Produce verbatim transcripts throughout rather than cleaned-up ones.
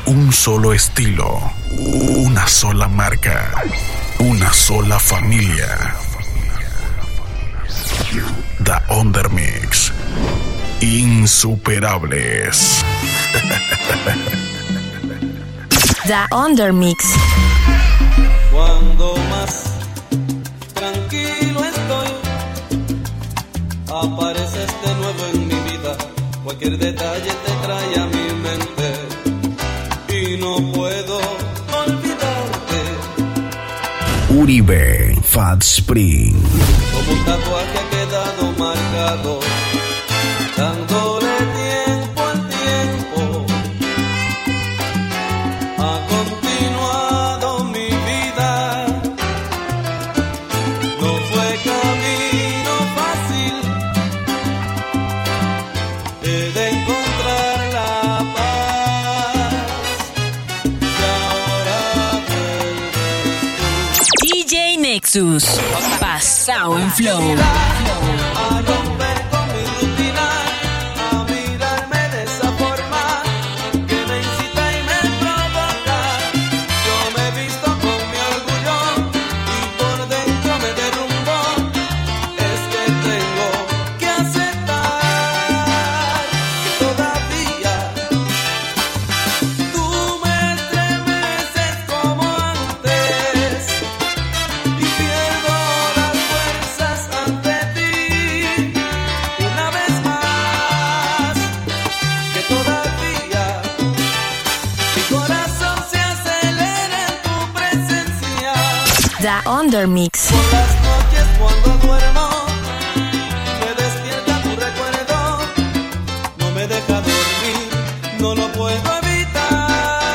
Un solo estilo, una sola marca, una sola familia. The Undermix. Insuperables. The Undermix. Cuando más tranquilo estoy, apareces de nuevo en mi vida. Cualquier detalle te trae a mi mente y no puedo olvidarte. Uribe Fat Spring. Como un tatuaje ha quedado marcado, dándole tiempo al tiempo. Ha continuado mi vida. No fue camino fácil. He de encontrar la paz. Y ahora vuelves tú. D J Nexus. Pasao en flow. A romper con mi rutina, a mirarme de esa forma que me incita y me provoca. Yo me he visto con mi orgullo y por dentro me derrumbo. Es que tengo que aceptar que todavía tú me estremeces como antes y pierdo las fuerzas ante ti. Una vez más, que todavía mi corazón se acelera en tu presencia. The Undermix. Por las noches cuando duermo, me despierta tu recuerdo. No me deja dormir, no lo puedo evitar.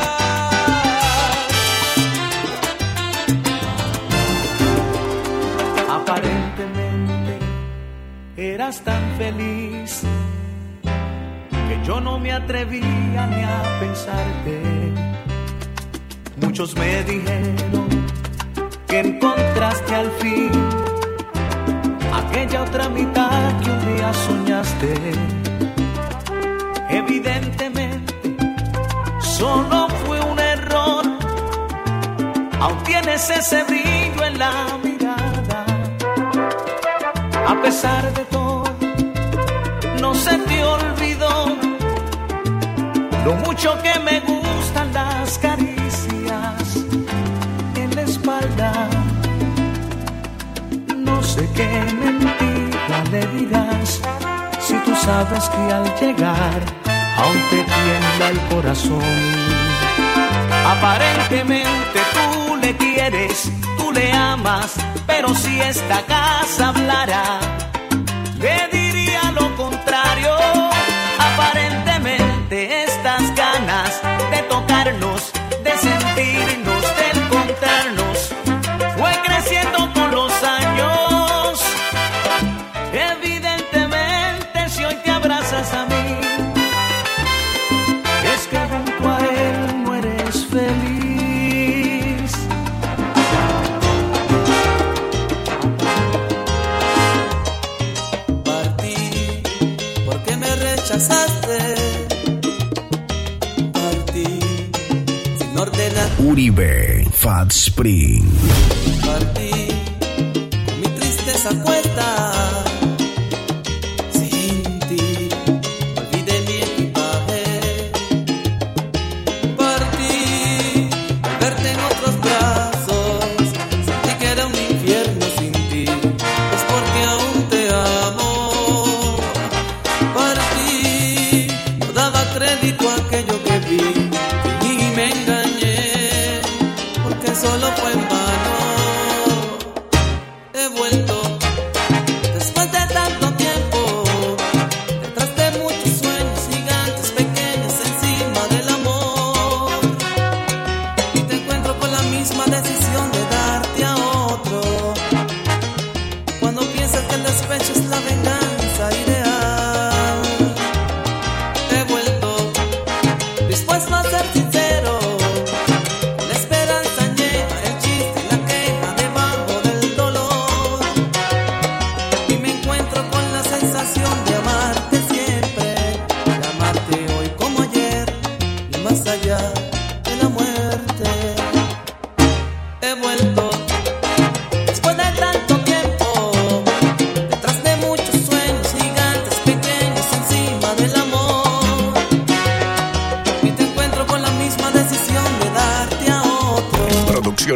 Aparentemente eras tan feliz que yo no me atrevía ni a pensarte. Muchos me dijeron que encontraste al fin aquella otra mitad que un día soñaste. Evidentemente solo fue un error. Aún tienes ese brillo en la mirada. A pesar de todo, no se te olvidó lo mucho que me gustan las caricias en la espalda. No sé qué mentira le dirás si tú sabes que al llegar aún te tiembla el corazón. Aparentemente tú le quieres, tú le amas, pero si esta casa hablara, le diría lo contrario. Aparentemente estas ganas de tocarnos, de sentirnos, de encontrarnos, fue creciendo con los años. Evidentemente si hoy te abrazas a mí, es que junto a él no eres feliz. Partí porque me rechazaste. Partí sin ordenar. Uribe Fat Spring. Partí con mi tristeza cuesta. Sin ti olvidé mi equipaje. Partí al verte en otros brazos. Sentí que era un infierno sin ti. Es porque aún te amo. Partí, no daba crédito a aquello que vi y me engañé, porque solo fue en vano. He vuelto después de tanto tiempo, detrás de muchos sueños gigantes pequeños encima del amor, y te encuentro con la misma decisión de darte a otro. Cuando piensas que el despecho es la venganza ideal, he vuelto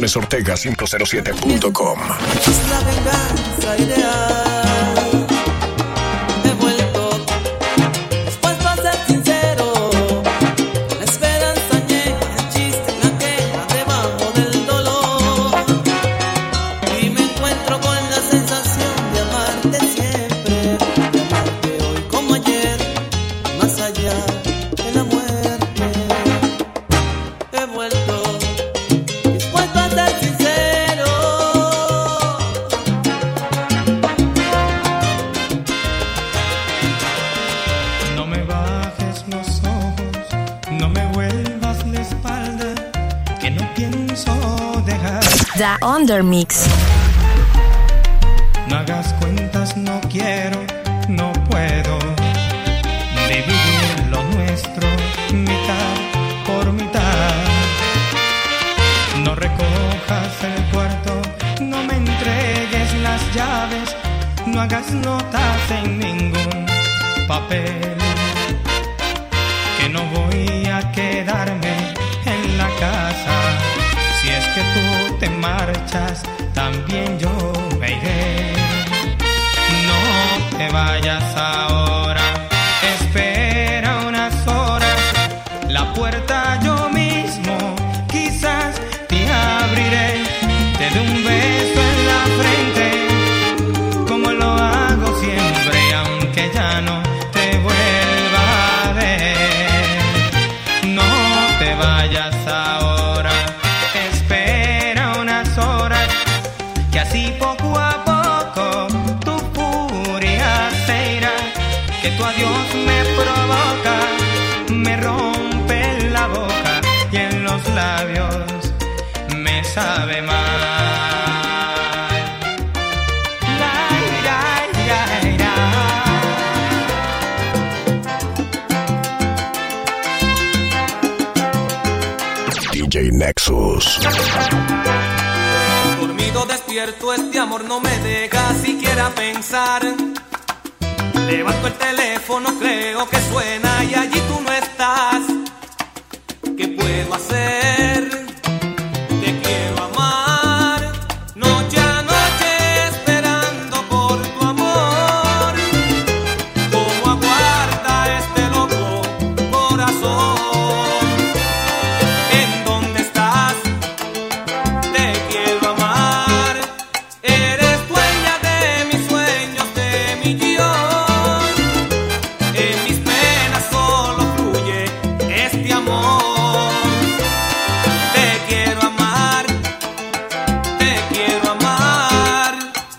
Producciones Ortega quinientos siete punto com. Es la venganza ideal. He vuelto, dispuesto a ser sincero. La esperanza niega el chiste, la queja debajo del dolor. Y me encuentro con la sensación de amarte siempre, de amarte hoy como ayer, más allá de la muerte. He vuelto, dispuesto a ser sincero. No me bajes los ojos, no me vuelvas la espalda, que no pienso dejar. The Undermix. No hagas cuentas, no quiero, no puedo dividir lo nuestro mitad por mitad. No recojas el cuarto, no me entregues las llaves, no hagas notas en ningún papel, que no voy a quedarme en la casa. Si es que tú te marchas, también yo me iré. No te vayas ahora, espera unas horas, la puerta yo mismo quizás te abriré. Te doy un beso en la frente, como lo hago siempre, aunque ya no te vuelva a ver. No te vayas ahora, espera unas horas, que así poco a poco tu furia se irá. Que tu adiós me provoca, me rompe la boca y en los labios me sabe mal. La, ira, ira, ira. D J Nexus. Dormido despierto, este amor no me deja siquiera pensar. Levanto el teléfono, creo que suena y allí tú no estás. ¿Qué puedo hacer? Te quiero amar, noche a noche esperando por tu amor. ¿Cómo aguarda este loco corazón? ¿En dónde estás? Te quiero amar, eres dueña de mis sueños, de mi guión. En mis penas solo fluye este amor. Te quiero amar, te quiero amar.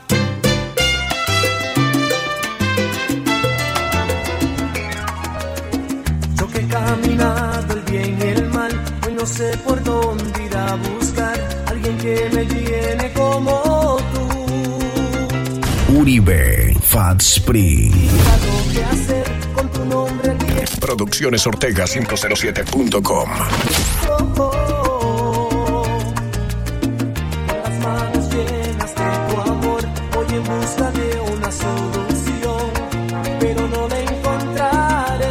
Yo que he caminado el bien y el mal, hoy no sé por dónde ir a buscar alguien que me llene como tú. Uribe, Fat Spring. Algo que hacer con tu nombre bien. Producciones Ortega quinientos siete punto com. Oh, oh, oh. Con las manos llenas de tu amor, voy en busca de una solución, pero no la encontraré.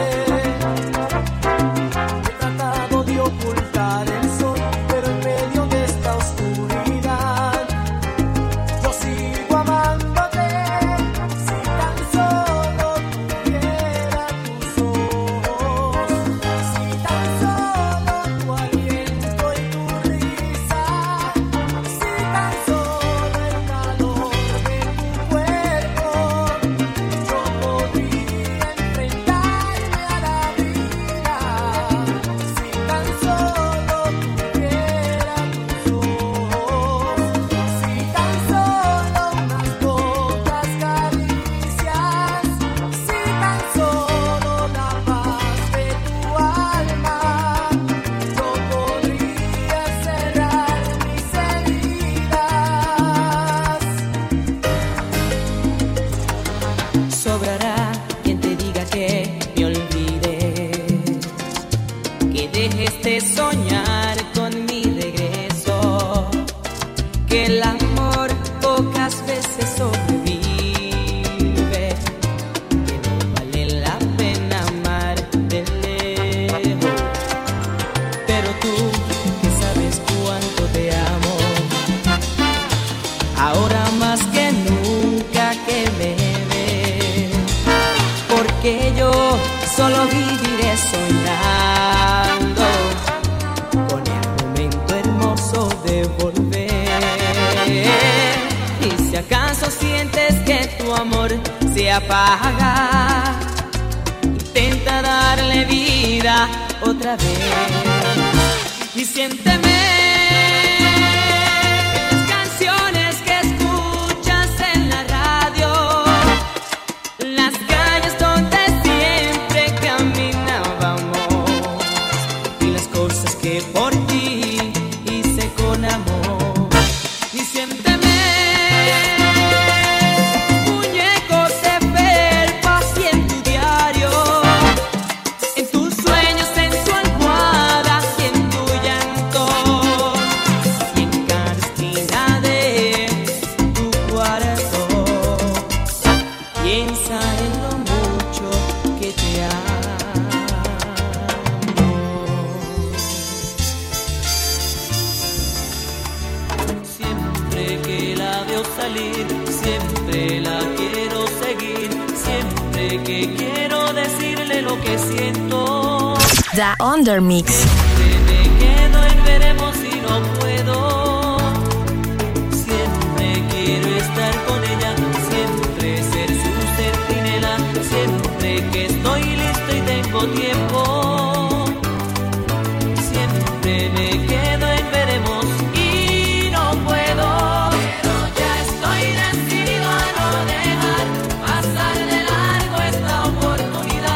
He tratado de ocultar el sol, pero en medio de esta oscuridad yo sigo amándote. Si tan solo tuviera tus ojos, si tan solo tu aliento y tu risa, si tan solo el calor de tu cuerpo, yo podría enfrentarme a la vida. Si tan solo tuviera tus ojos, si tan solo unas pocas caricias, si tan solo la paz de tu alma, yo podría cerrar mis heridas. Sobrará quien te diga que me olvides, que dejes de soñar con mi regreso, que el amor pocas veces sobrevive, que no vale la pena amar de lejos. Pero tú, que sabes cuánto te amo, solo viviré soñando con el momento hermoso de volver. Y si acaso sientes que tu amor se apaga, intenta darle vida otra vez y siénteme. The Undermix. Siempre me quedo en veremos y no puedo. Siempre quiero estar con ella, siempre ser su centinela, siempre que estoy listo y tengo tiempo. Siempre me quedo en veremos y no puedo. Pero ya estoy decidido a no dejar pasar de largo esta oportunidad.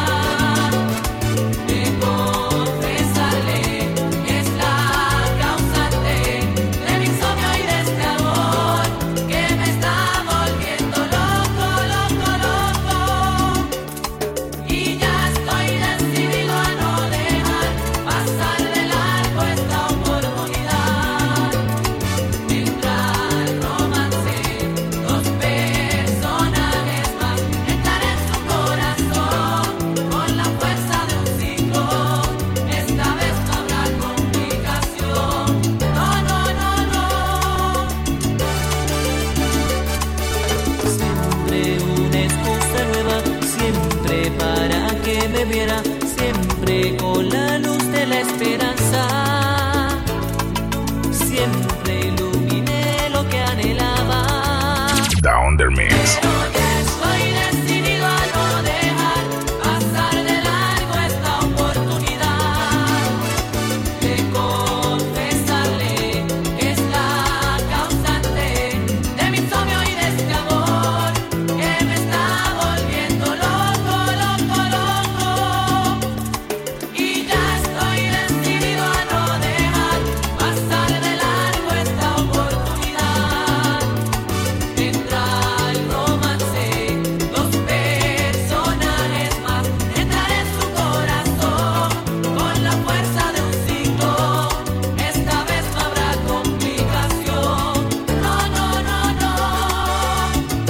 Siempre con la luz de la esperanza, siempre iluminé lo que anhelaba. The Undermix. Pero ya estoy decidido a no dejar pasar de largo esta oportunidad de confesarle que es la causante de mi insomnio y de este amor que me está volviendo loco, loco, loco. Y ya estoy decidido a no dejar pasar de largo esta oportunidad. Entra el romance, dos personajes más. Entrar en su corazón con la fuerza de un ciclo. Esta vez no habrá complicación. No, no, no, no.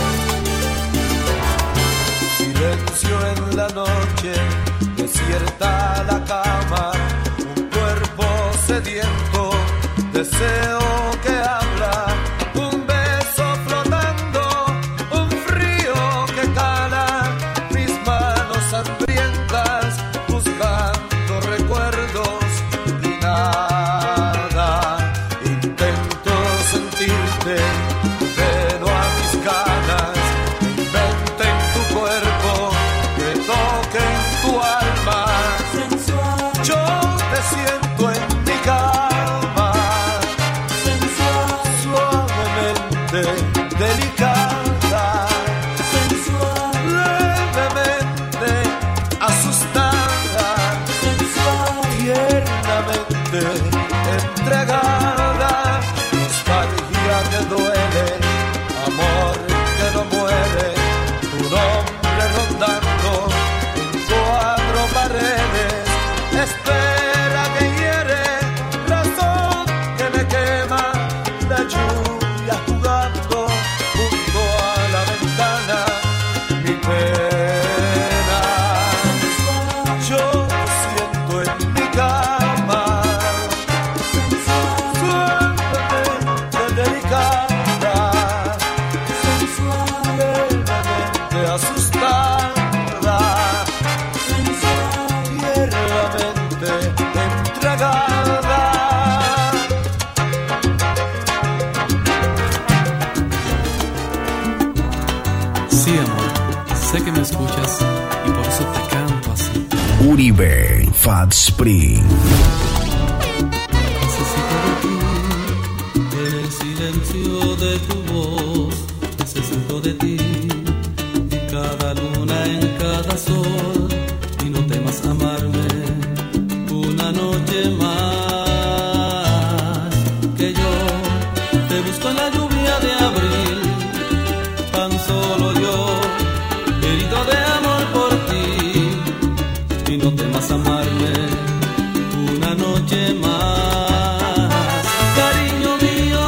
Silencio en la noche, desierta la cama, un cuerpo sediento, deseo que habla, un beso flotando, un frío que cala, mis manos hambrientas buscando recuerdos y nada. Intento sentirte, pero a mis ganas, invente en tu cuerpo, que toque en tu alma. Sensual. Yo te siento en mi cama. Sensual. Suavemente delicada. Sensual. Levemente asustada. Sensual. Tiernamente entregada. Nostalgia que duele, amor que no muere, tu nombre rondando en cuadro Uribe, Fat Spring. Necesito de ti, en el silencio de tu voz. Necesito de ti, en cada luna, en cada sol. Y no temas amarme una noche más. Que yo te busco en la lluvia de abril, tan solo yo, herido de amor por ti. Y no temas amarme una noche más. Cariño mío,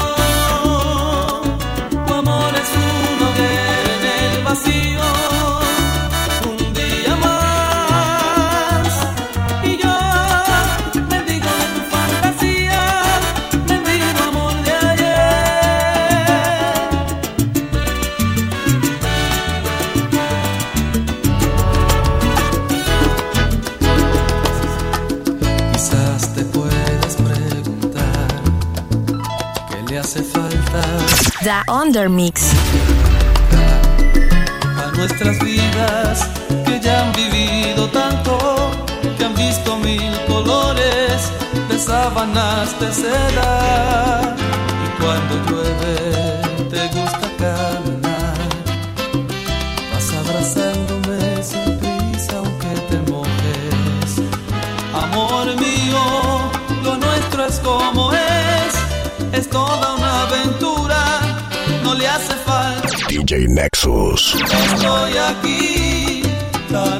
tu amor es una hoguera en el vacío. Un día más y yo bendigo de tu fantasía, bendigo amor de ayer. Quizás te puedas preguntar qué le hace falta The Undermix. a nuestras vidas, que ya han vivido tanto, que han visto mil colores de sábanas de seda. Y cuando llueve te gusta caminar, vas abrazándome sin prisa aunque te mojes. Amor mío, lo nuestro es como es, es toda una aventura, no le hace falta. D J Nexus. Estoy aquí tan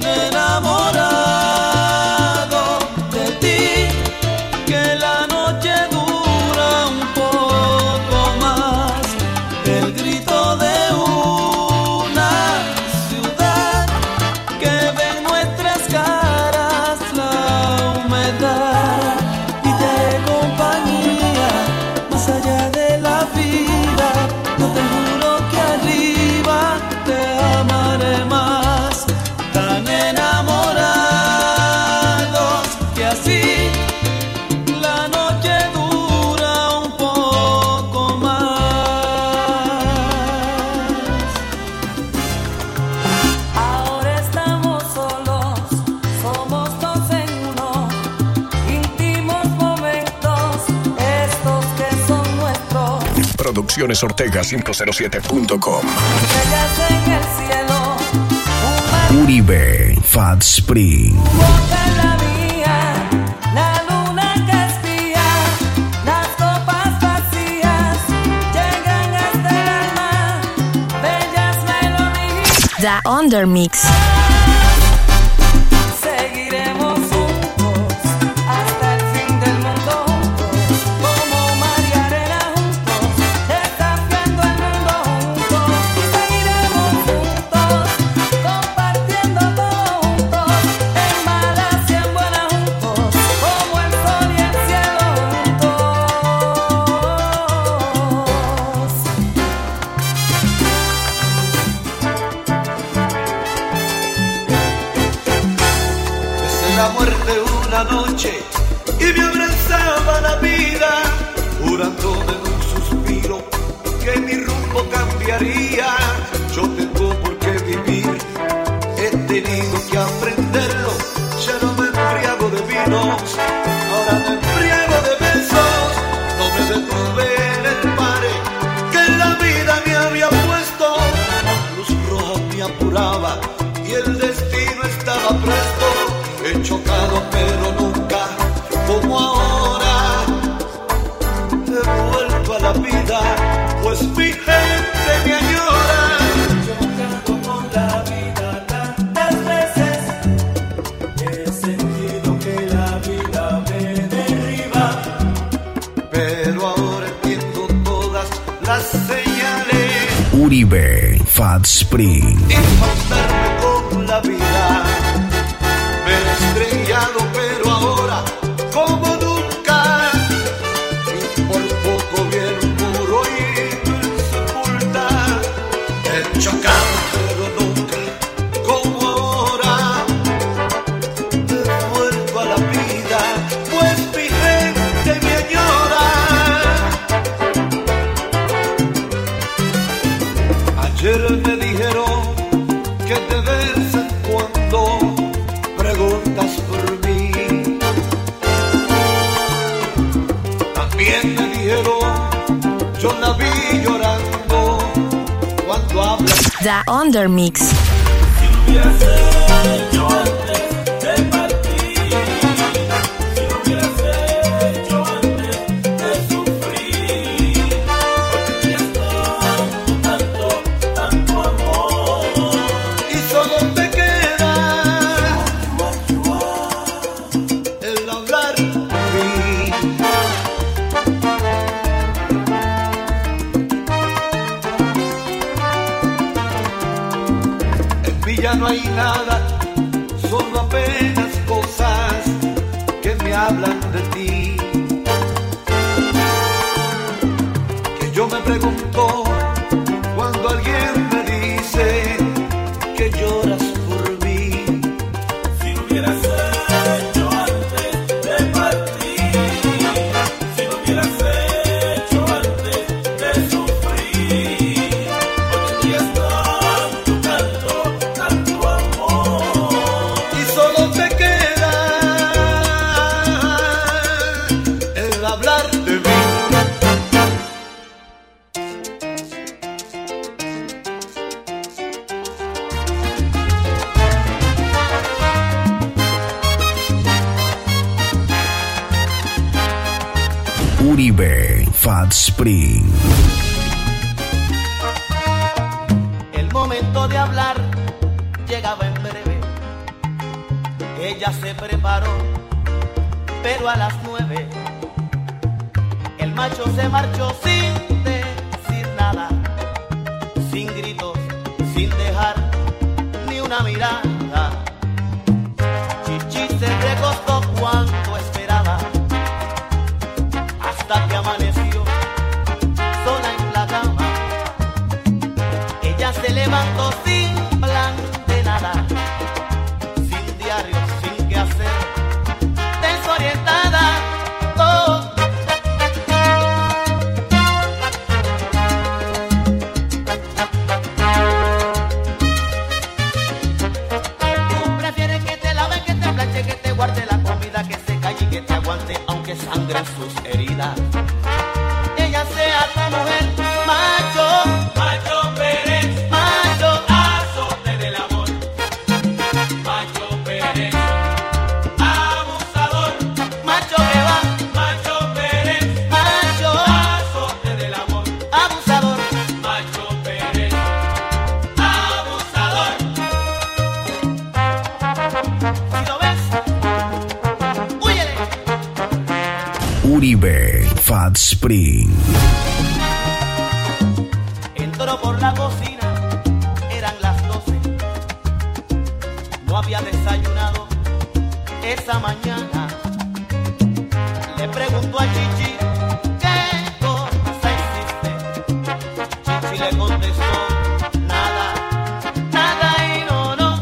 enamorado de ti, que la noche dura un poco más. El grito de una ciudad que ve en nuestras caras la humedad, y te haré compañía más allá de la vida. No te juro que arriba te amaré más, tan enamorados que así la noche dura un poco más. Ahora estamos solos, somos dos en uno, íntimos momentos, estos que son nuestros. Producciones Ortega cinco cero siete punto com. Estrellas en el cielo, un mar Uribe, Fat Spring. boca en la mía, la luna que espía, las copas vacías llegan hasta el alma, bellas melodías. The Undermix. Seguiremos juntos hasta el fin del mundo, como mar y arena juntos, desafiando el mundo juntos. Y seguiremos juntos, compartiendo todo juntos, en malas y en buenas juntos, como el sol y el cielo juntos. Besé la muerte una noche y me abrazaba la vida, jurándome en un suspiro que mi rumbo cambiaría. Yo tengo por qué vivir, he tenido que aprenderlo. Ya no me embriago de vinos, ahora me embriago de besos. No me detuve en el mare que la vida me había puesto. La luz roja me apuraba y el destino estaba presto. He chocado pero nunca como ahora. He vuelto a la vida, pues mi gente me añora. Chocando con la vida tantas veces, he sentido que la vida me derriba. Pero ahora entiendo todas las señales. Uribe, Fat Spring. Y mandarme con la vida. Me he estrellado, pero ahora como nunca. Y por poco bien puro y sepulta. He chocado, pero nunca como ahora. He vuelto a la vida, pues mi gente me añora. Ayer me dijeron que de vez en cuando la vi llorando cuando habla. The Undermix. Si lo hubieras hecho antes de partir, si lo hubieras hecho antes de sufrir, porque tenías tanto, tanto, tanto amor. Y solo te queda el hablar de mí. En Villa no hay nada, solo apenas cosas que me hablan de ti. Que yo me pregunto cuando alguien me dice que lloras por mí. Si lo hubieras hecho antes de partir, si lo hubieras hecho antes de sufrir, porque tenías tanto, tanto, tanto amor. Y solo te queda el hablar de mí. Uribe, Fat Spring. El momento de hablar llegaba en breve. Ella se preparó, pero a las nueve el macho se marchó sin decir nada, sin gritos, sin dejar ni una mirada. Chichi se recostó cuanto esperaba, hasta que amaneció sola en la cama. Ella se levantó sin plan de nada, sin diario, sin qué hacer, desorientada. Oh. Tú prefieres que te lave, que te planche, que te guarde la comida, que se calle y que te aguante aunque sangren sus heridas. Ella sea tu mujer, macho, Macho Pérez, macho, azote del amor. Macho Pérez, abusador. macho que va, Macho Pérez, macho, azote del amor. abusador. Macho Pérez, abusador. Si lo ves, huyele. Uribe, Fat Spring. Entró por la cocina, eran las doce. No había desayunado esa mañana. Le preguntó a Chichi, ¿qué cosa hiciste? Chichi le contestó, nada, nada y no, no.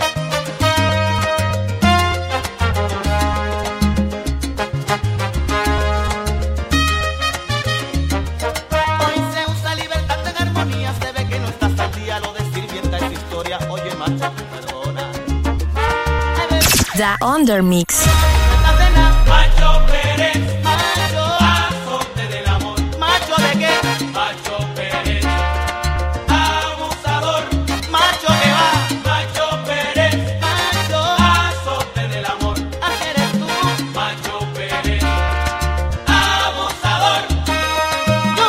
Hoy se usa libertad en armonía, se ve que no estás al día, lo de sirvienta es historia. Oye, macho, perdona. Ay, bebé, The Undermix. esta cena, Macho Pérez, macho, azote del amor. macho de qué, Macho Pérez, abusador. macho que va, Macho Pérez, macho, azote del amor. así eres tú, Macho Pérez, abusador. tú.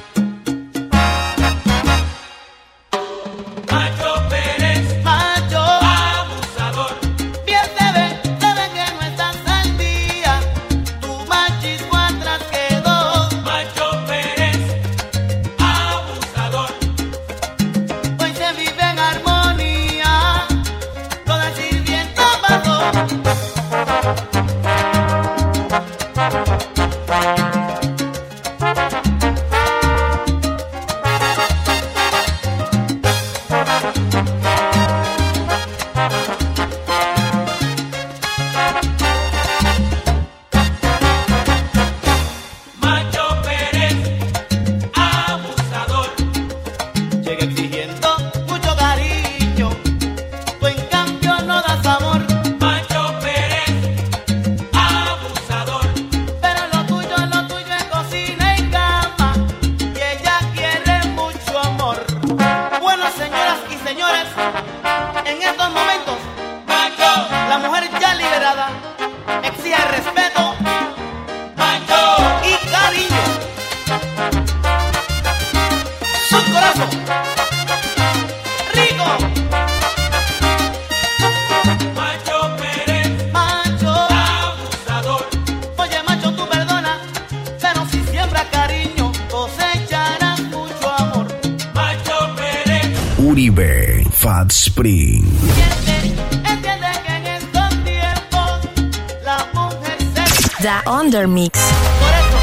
Macho Pérez, Macho, Uribe, Fat Spring. Entiende que en estos tiempos la mujer se... The Undermix. Por eso